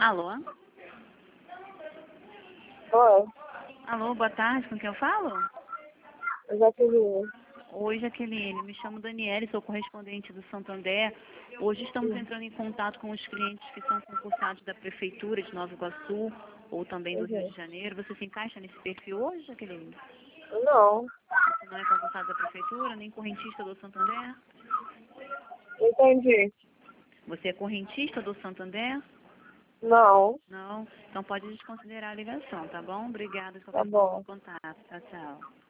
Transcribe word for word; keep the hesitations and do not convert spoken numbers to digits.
Alô? Oi, Alô, boa tarde, com quem eu falo? Jaqueline. Oi, Jaqueline, me chamo Daniele, sou correspondente do Santander. Hoje estamos entrando em contato com os clientes que são concursados da Prefeitura de Nova Iguaçu ou também do Rio Uhum. de Janeiro. Você se encaixa nesse perfil hoje, Jaqueline? Não, Você não é concursado da Prefeitura, nem correntista do Santander? entendi. Você é correntista do Santander? Não, Não? Então pode desconsiderar a ligação, tá bom? Obrigada tá pelo bom. contato. Tchau, tchau.